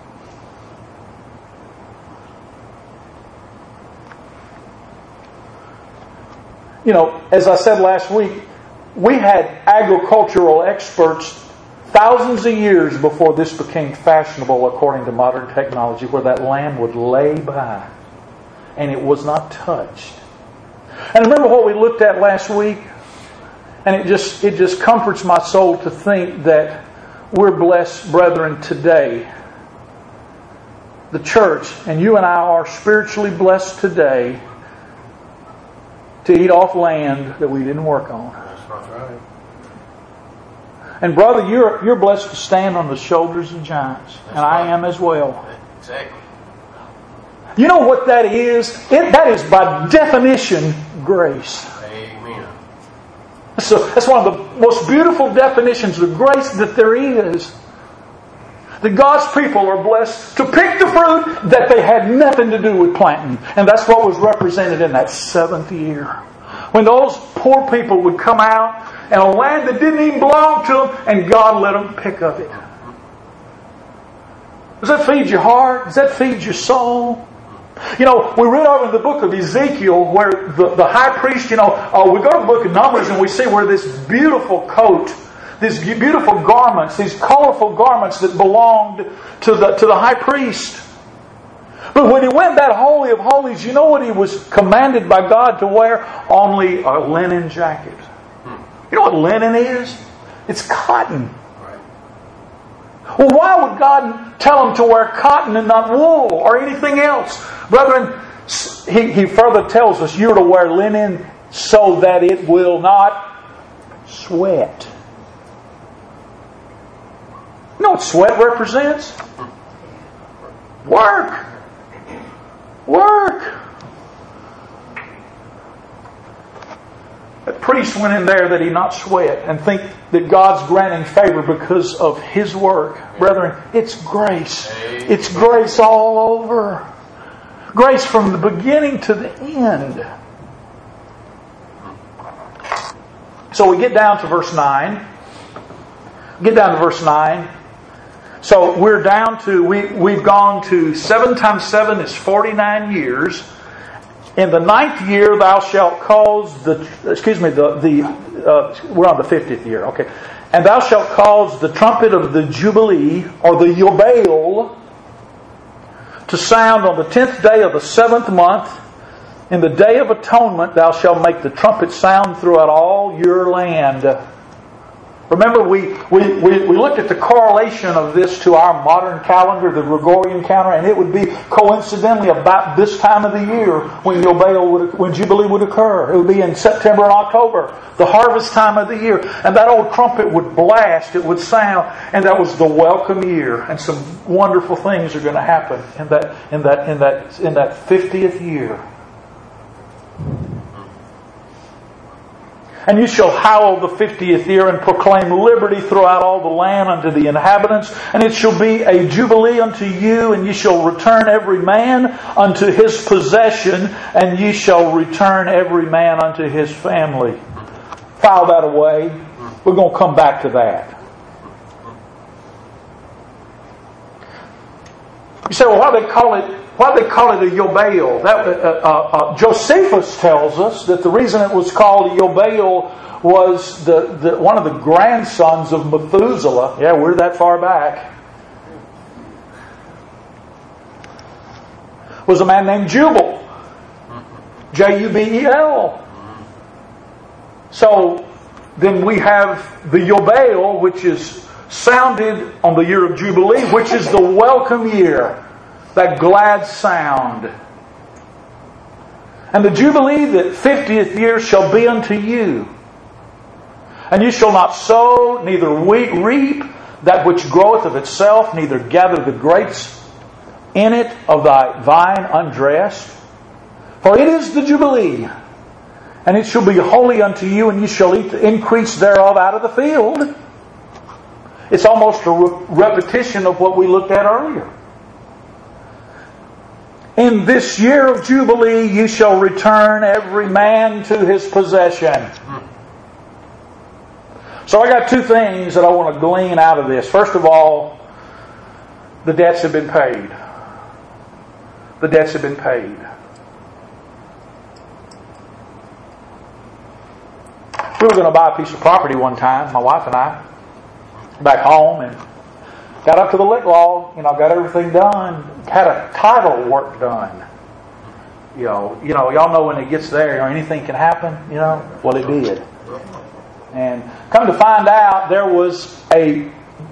You know, as I said last week, we had agricultural experts thousands of years before this became fashionable according to modern technology, where that land would lay by and it was not touched. And remember what we looked at last week? And it just comforts my soul to think that we're blessed, brethren, today. The church, and you and I are spiritually blessed today to eat off land that we didn't work on. That's right. And brother, you're blessed to stand on the shoulders of giants. And I am as well. Exactly. You know what that is? That is by definition grace. Amen. So that's one of the most beautiful definitions of grace that there is. That God's people are blessed to pick the fruit that they had nothing to do with planting. And that's what was represented in that 7th year. When those poor people would come out and a land that didn't even belong to them, and God let them pick of it. Does that feed your heart? Does that feed your soul? You know, we read over in the book of Ezekiel where the high priest, we go to the book of Numbers and we see where this beautiful coat, these beautiful garments, these colorful garments that belonged to the high priest. But when he went that Holy of Holies, you know what he was commanded by God to wear? Only a linen jacket. You know what linen is? It's cotton. Well, why would God tell him to wear cotton and not wool or anything else? Brethren, he further tells us you're to wear linen so that it will not sweat. You know what sweat represents? Work. Work. The priest went in there that he not sweat and think that God's granting favor because of his work. Brethren, it's grace. It's grace all over. Grace from the beginning to the end. So we get down to verse 9. Get down to verse 9. So we're down to, we've gone to 7 times 7 is 49 years. In the 9th year thou shalt cause we're on the 50th year, okay. And thou shalt cause the trumpet of the Jubilee, or the Yobel, to sound on the 10th day of the 7th month. In the day of atonement thou shalt make the trumpet sound throughout all your land. Remember, we looked at the correlation of this to our modern calendar, the Gregorian calendar, and it would be coincidentally about this time of the year when when Jubilee would occur. It would be in September and October, the harvest time of the year. And that old trumpet would blast, it would sound, and that was the welcome year. And some wonderful things are going to happen in that 50th year. And you shall hallow the 50th year and proclaim liberty throughout all the land unto the inhabitants. And it shall be a jubilee unto you, and ye shall return every man unto his possession, and ye shall return every man unto his family. File that away. We're going to come back to that. You say, well, why do they call it a Yobel? Josephus tells us that the reason it was called a Yobel was one of the grandsons of Methuselah. Yeah, we're that far back. Was a man named Jubal. Jubel. So then we have the Yobel, which is sounded on the year of Jubilee, which is the welcome year, that glad sound. And the Jubilee, that 50th year, shall be unto you. And you shall not sow, neither reap that which groweth of itself, neither gather the grapes in it of thy vine undressed. For it is the Jubilee, and it shall be holy unto you, and you shall eat the increase thereof out of the field. It's almost a repetition of what we looked at earlier. In this year of Jubilee, you shall return every man to his possession. So I got two things that I want to glean out of this. First of all, the debts have been paid. The debts have been paid. We were going to buy a piece of property one time, my wife and I, back home, and got up to the lick law, got everything done, had a title work done. Y'all know when it gets there, anything can happen, Well, it did. And come to find out, there was a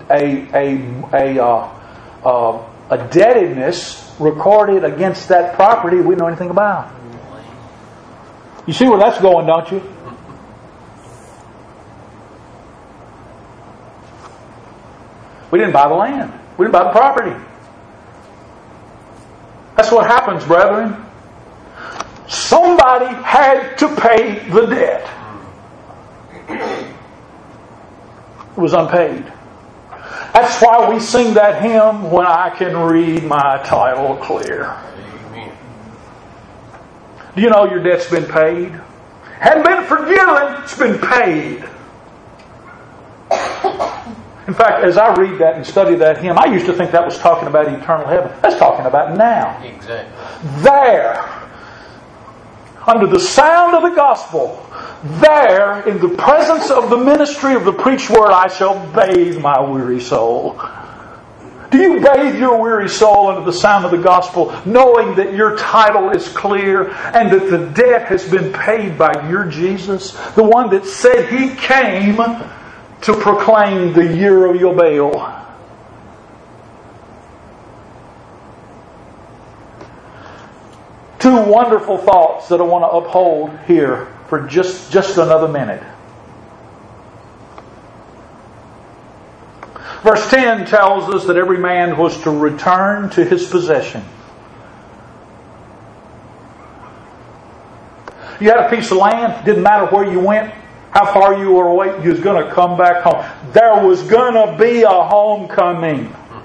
indebtedness recorded against that property we didn't know anything about. You see where that's going, don't you? We didn't buy the land. We didn't buy the property. That's what happens, brethren. Somebody had to pay the debt. It was unpaid. That's why we sing that hymn, When I Can Read My Title Clear. Amen. Do you know your debt's been paid? Hadn't been forgiven, it's been paid. In fact, as I read that and study that hymn, I used to think that was talking about eternal heaven. That's talking about now. Exactly. There, under the sound of the gospel, there, in the presence of the ministry of the preached word, I shall bathe my weary soul. Do you bathe your weary soul under the sound of the gospel, knowing that your title is clear and that the debt has been paid by your Jesus, the one that said He came to proclaim the year of Yobel? Two wonderful thoughts that I want to uphold here for just another minute. Verse 10 tells us that every man was to return to his possession. You had a piece of land, didn't matter where you went, how far you were away, you was going to come back home. There was going to be a homecoming.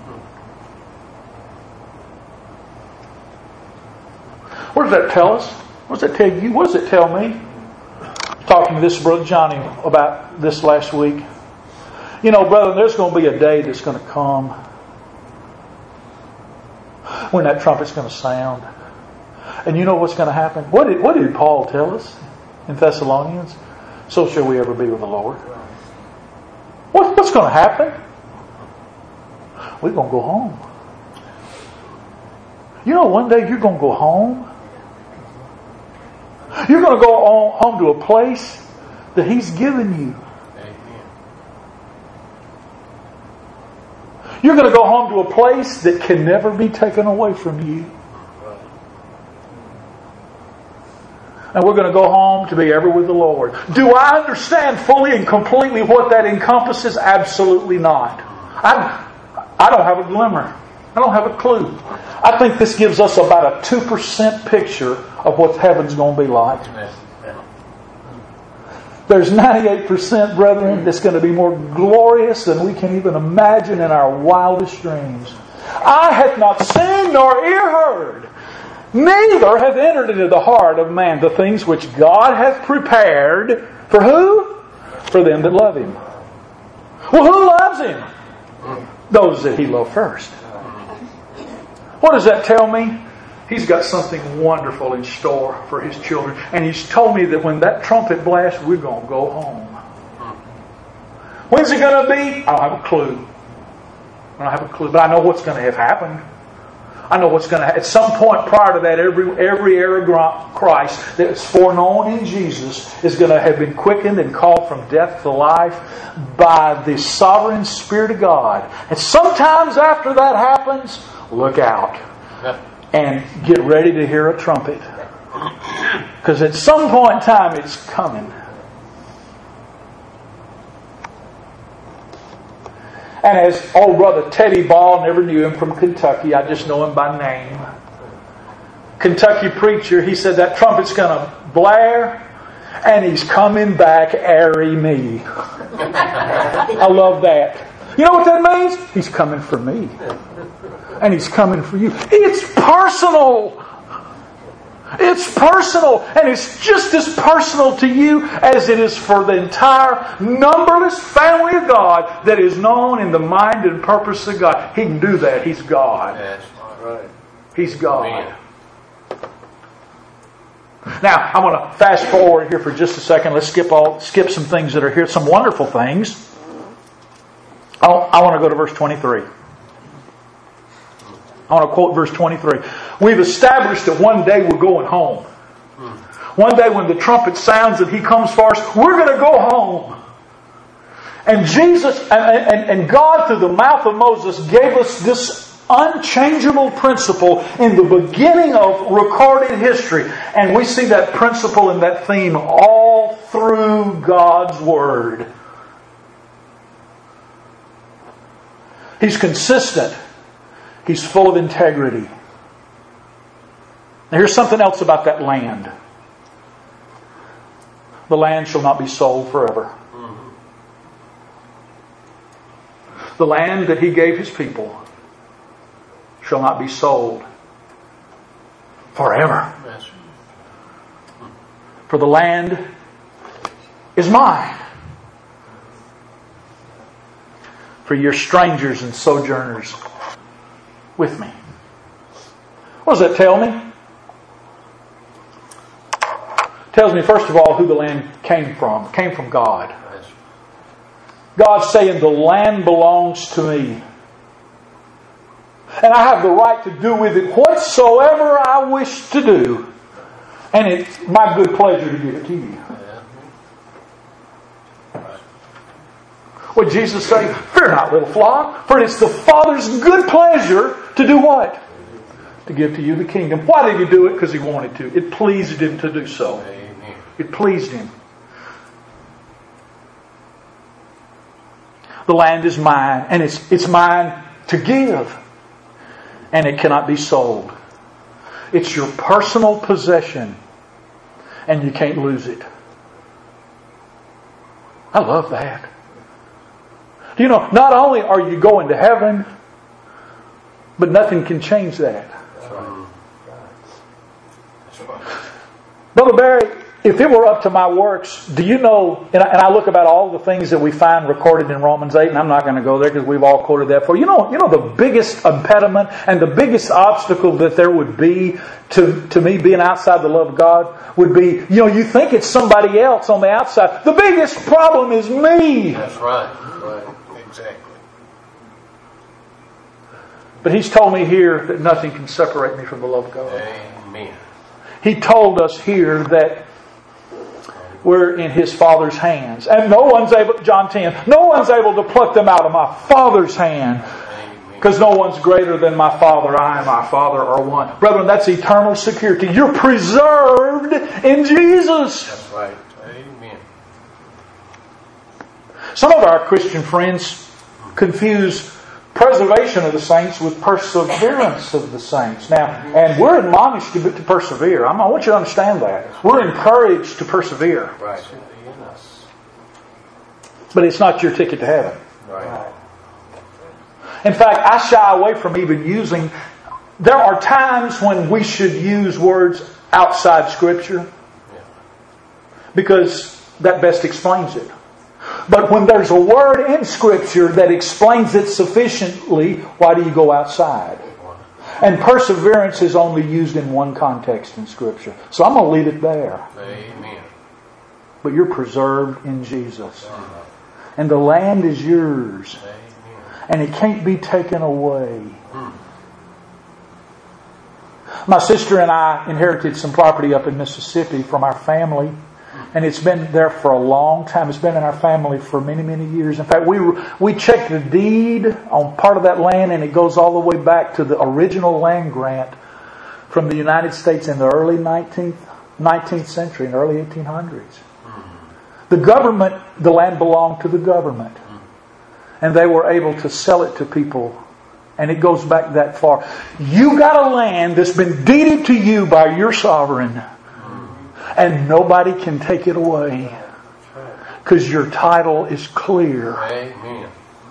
What does that tell us? What does that tell you? What does it tell me? Talking to this Brother Johnny about this last week. Brother, there's going to be a day that's going to come when that trumpet's going to sound. And you know what's going to happen? What did Paul tell us in Thessalonians? So shall we ever be with the Lord. What's going to happen? We're going to go home. One day you're going to go home. You're going to go home to a place that He's given you. You're going to go home to a place that can never be taken away from you. And we're going to go home to be ever with the Lord. Do I understand fully and completely what that encompasses? Absolutely not. I don't have a glimmer. I don't have a clue. I think this gives us about a 2% picture of what heaven's going to be like. There's 98%, brethren, that's going to be more glorious than we can even imagine in our wildest dreams. Eye hath not seen nor ear heard, neither hath entered into the heart of man the things which God hath prepared for who? For them that love Him. Well, who loves Him? Those that He loved first. What does that tell me? He's got something wonderful in store for His children. And He's told me that when that trumpet blasts, we're going to go home. When's it going to be? I don't have a clue. I don't have a clue. But I know what's going to have happened. I know what's going to happen. At some point prior to that, every heir of Christ that is foreknown in Jesus is going to have been quickened and called from death to life by the sovereign Spirit of God. And sometimes after that happens, look out. And get ready to hear a trumpet. Because at some point in time, it's coming. And as old brother Teddy Ball, never knew him, from Kentucky, I just know him by name. Kentucky preacher, he said that trumpet's going to blare and he's coming back, airy me. I love that. You know what that means? He's coming for me. And He's coming for you. It's personal. It's personal. And it's just as personal to you as it is for the entire numberless family of God that is known in the mind and purpose of God. He can do that. He's God. That's right. He's God. Now, I'm going to fast forward here for just a second. Let's skip some things that are here. Some wonderful things. I want to go to verse 23. I want to quote verse 23. We've established that one day we're going home. One day when the trumpet sounds and He comes for us, we're going to go home. And Jesus and God through the mouth of Moses gave us this unchangeable principle in the beginning of recorded history. And we see that principle and that theme all through God's Word. He's consistent. He's full of integrity. Now here's something else about that land. The land shall not be sold forever. The land that He gave His people shall not be sold forever. For the land is mine. For you're strangers and sojourners with me. What does that tell me? It tells me, first of all, who the land came from. It came from God. God's saying, the land belongs to me. And I have the right to do with it whatsoever I wish to do. And it's my good pleasure to give it to you. What did Jesus say? Fear not, little flock, for it's the Father's good pleasure to do what? To give to you the kingdom. Why did He do it? Because He wanted to. It pleased Him to do so. Amen. It pleased Him. The land is mine, and it's mine to give. And it cannot be sold. It's your personal possession, and you can't lose it. I love that. Do you know, not only are you going to heaven, but nothing can change that. That's right. Brother Barry, if it were up to my works, do you know, and I look about all the things that we find recorded in Romans 8, and I'm not going to go there because we've all quoted that for you. You know the biggest impediment and the biggest obstacle that there would be to me being outside the love of God would be, you think it's somebody else on the outside. The biggest problem is me. That's right. Right. Exactly. But He's told me here that nothing can separate me from the love of God. Amen. He told us here that we're in His Father's hands. And no one's able, John 10, no one's able to pluck them out of my Father's hand. Because no one's greater than my Father. I and my Father are one. Brethren, that's eternal security. You're preserved in Jesus. That's right. Amen. Some of our Christian friends confuse preservation of the saints with perseverance of the saints. Now, and we're admonished to persevere. I want you to understand that. We're encouraged to persevere. Right. But it's not your ticket to heaven. Right. In fact, I shy away from even using... There are times when we should use words outside Scripture because that best explains it. But when there's a word in Scripture that explains it sufficiently, why do you go outside? And perseverance is only used in one context in Scripture. So I'm going to leave it there. Amen. But you're preserved in Jesus. And the land is yours. And it can't be taken away. My sister and I inherited some property up in Mississippi from our family. And it's been there for a long time. It's been in our family for many, many years. In fact, we checked the deed on part of that land, and it goes all the way back to the original land grant from the United States in the early 19th century, in the early 1800s. The government, the land belonged to the government. And they were able to sell it to people. And it goes back that far. You got a land that's been deeded to you by your sovereign. And nobody can take it away. Because your title is clear. Amen.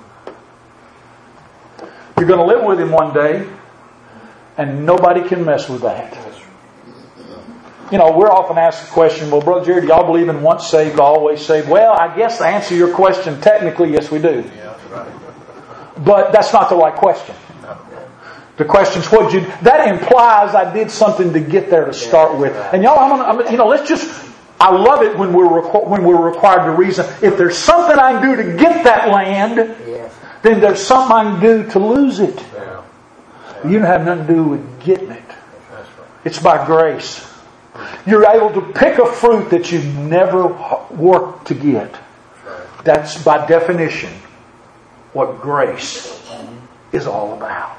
You're going to live with Him one day. And nobody can mess with that. You know, we're often asked the question, well, Brother Jerry, do y'all believe in once saved, always saved? Well, I guess to answer your question, technically, yes, we do. But that's not the right question. The question's that implies I did something to get there to start with. And y'all, let's just, I love it when we're required to reason. If there's something I can do to get that land, then there's something I can do to lose it. You don't have nothing to do with getting it. It's by grace. You're able to pick a fruit that you never worked to get. That's by definition what grace is all about.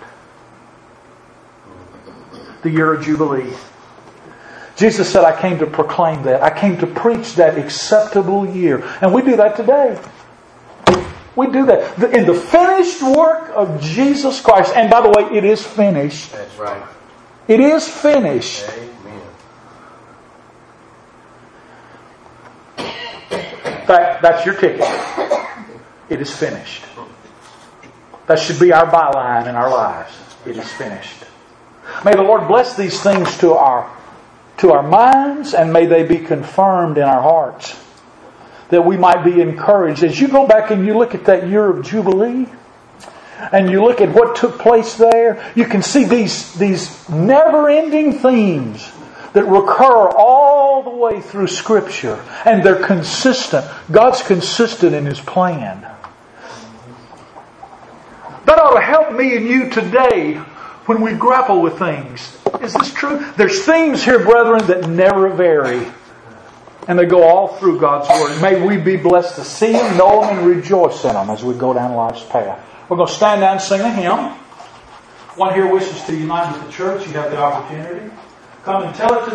The year of Jubilee. Jesus said, I came to proclaim that. I came to preach that acceptable year. And we do that today. We do that. In the finished work of Jesus Christ. And by the way, it is finished. That's right. It is finished. Amen. In fact, that's your ticket. It is finished. That should be our byline in our lives. It is finished. May the Lord bless these things to our minds, and may they be confirmed in our hearts, that we might be encouraged. As you go back and you look at that year of Jubilee, and you look at what took place there, you can see these never-ending themes that recur all the way through Scripture, and they're consistent. God's consistent in His plan. That ought to help me and you today when we grapple with things. Is this true? There's themes here, brethren, that never vary. And they go all through God's Word. May we be blessed to see them, know them, and rejoice in them as we go down life's path. We're going to stand down and sing a hymn. One here wishes to unite with the church. You have the opportunity. Come and tell it to